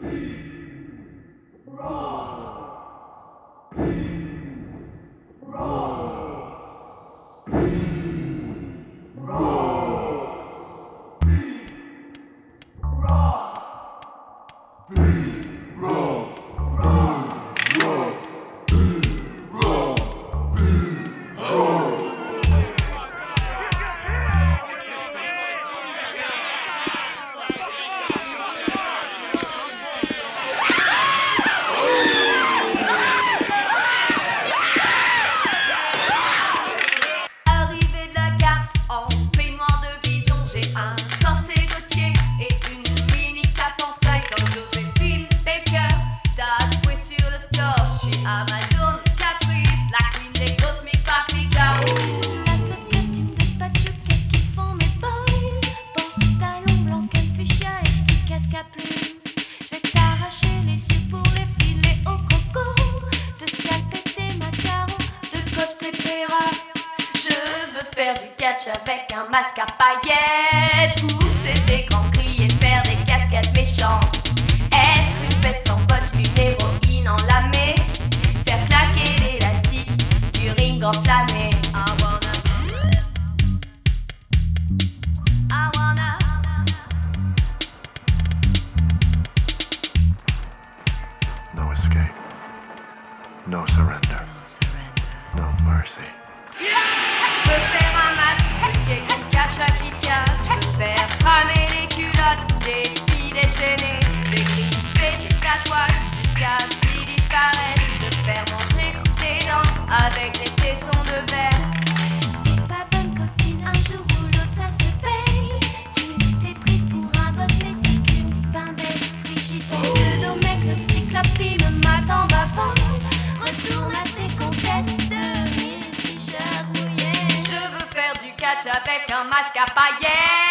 Amazon, Caprice, la queen des cosmiques paprika. À ce que tu ne veux pas de chouquettes qui font mes boys. Pantalon blanc, quel fuchsia et petit casque à plumes. Je vais t'arracher les yeux pour les filer au coco. Te scalper tes macarons, de cosplay Pera. Je veux faire du catch avec un masque à paillettes. Pousser des grands cris et faire des cascades méchantes. Être une peste en botte, une héroïne enlamée. Faire claquer l'élastique du ring enflammé. I wanna. No escape. No surrender. No mercy. Je veux faire un match, calquer qui cache à Kika. Je veux faire cramer les culottes des filles déchaînées. Je vais crisper du tatouage jusqu'à ce qu'ils disparaissent. Je veux faire manger tes dents avec des tessons de verre. T'es pas bonne copine, un jour ou l'autre ça se paye. Tu t'es prise pour un boss mais t'es qu'une pain beige frigide. Ton pseudo-mec, le cyclope, il me mate en bavant. Retourne à tes comtesses de Miss T-shirt mouillé. Je veux faire du catch avec un masque à paillettes.